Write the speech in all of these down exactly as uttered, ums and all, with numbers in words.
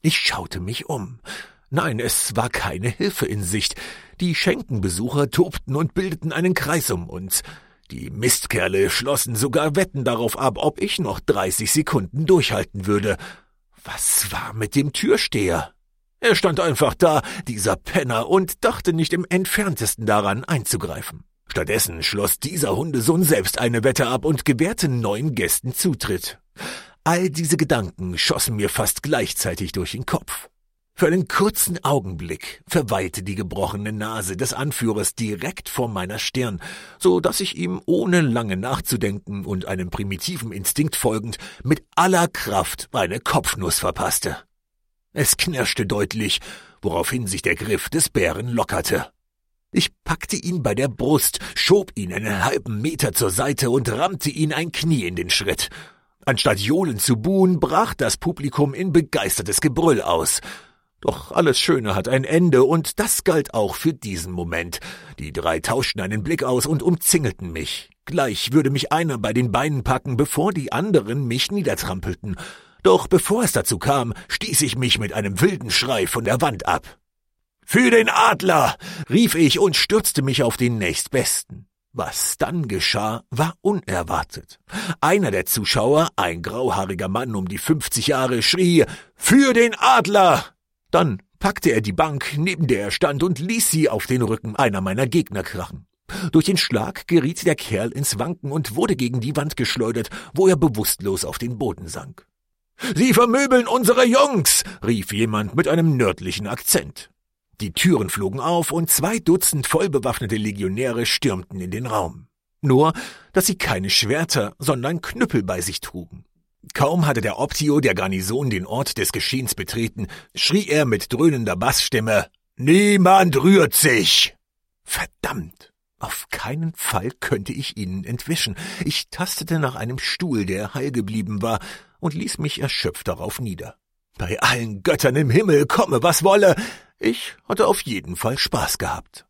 Ich schaute mich um. Nein, es war keine Hilfe in Sicht. Die Schenkenbesucher tobten und bildeten einen Kreis um uns. Die Mistkerle schlossen sogar Wetten darauf ab, ob ich noch dreißig Sekunden durchhalten würde. Was war mit dem Türsteher? Er stand einfach da, dieser Penner, und dachte nicht im entferntesten daran, einzugreifen. Stattdessen schloss dieser Hundesohn selbst eine Wette ab und gewährte neuen Gästen Zutritt. All diese Gedanken schossen mir fast gleichzeitig durch den Kopf. Für einen kurzen Augenblick verweilte die gebrochene Nase des Anführers direkt vor meiner Stirn, so dass ich ihm ohne lange nachzudenken und einem primitiven Instinkt folgend mit aller Kraft eine Kopfnuss verpasste. Es knirschte deutlich, woraufhin sich der Griff des Bären lockerte. Ich packte ihn bei der Brust, schob ihn einen halben Meter zur Seite und rammte ihn ein Knie in den Schritt. Anstatt johlend zu buhen, brach das Publikum in begeistertes Gebrüll aus. Doch alles Schöne hat ein Ende, und das galt auch für diesen Moment. Die drei tauschten einen Blick aus und umzingelten mich. Gleich würde mich einer bei den Beinen packen, bevor die anderen mich niedertrampelten. Doch bevor es dazu kam, stieß ich mich mit einem wilden Schrei von der Wand ab. »Für den Adler!« rief ich und stürzte mich auf den nächstbesten. Was dann geschah, war unerwartet. Einer der Zuschauer, ein grauhaariger Mann um die fünfzig Jahre, schrie, »Für den Adler!« Dann packte er die Bank, neben der er stand, und ließ sie auf den Rücken einer meiner Gegner krachen. Durch den Schlag geriet der Kerl ins Wanken und wurde gegen die Wand geschleudert, wo er bewusstlos auf den Boden sank. »Sie vermöbeln unsere Jungs!« rief jemand mit einem nördlichen Akzent. Die Türen flogen auf und zwei Dutzend vollbewaffnete Legionäre stürmten in den Raum. Nur, dass sie keine Schwerter, sondern Knüppel bei sich trugen. Kaum hatte der Optio der Garnison den Ort des Geschehens betreten, schrie er mit dröhnender Bassstimme, »Niemand rührt sich!« Verdammt! Auf keinen Fall könnte ich ihnen entwischen. Ich tastete nach einem Stuhl, der heil geblieben war, und ließ mich erschöpft darauf nieder. Bei allen Göttern im Himmel, komme was wolle! Ich hatte auf jeden Fall Spaß gehabt.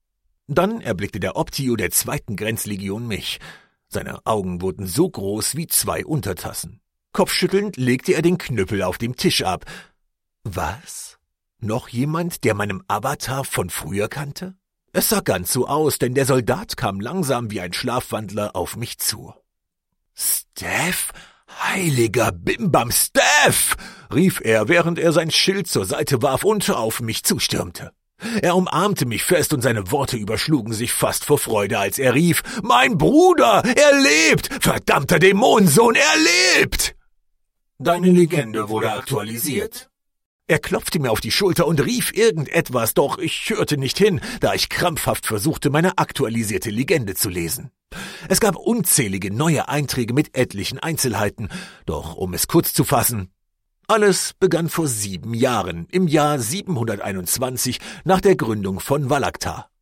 Dann erblickte der Optio der zweiten Grenzlegion mich. Seine Augen wurden so groß wie zwei Untertassen. Kopfschüttelnd legte er den Knüppel auf dem Tisch ab. Was? Noch jemand, der meinem Avatar von früher kannte? Es sah ganz so aus, denn der Soldat kam langsam wie ein Schlafwandler auf mich zu. »Steph? Heiliger Bimbam Steph!« rief er, während er sein Schild zur Seite warf und auf mich zustürmte. Er umarmte mich fest und seine Worte überschlugen sich fast vor Freude, als er rief, »Mein Bruder, er lebt! Verdammter Dämonensohn, er lebt!« »Deine Legende wurde aktualisiert.« Er klopfte mir auf die Schulter und rief irgendetwas, doch ich hörte nicht hin, da ich krampfhaft versuchte, meine aktualisierte Legende zu lesen. Es gab unzählige neue Einträge mit etlichen Einzelheiten, doch um es kurz zu fassen, alles begann vor sieben Jahren, im Jahr siebenhunderteinundzwanzig, nach der Gründung von Valakta.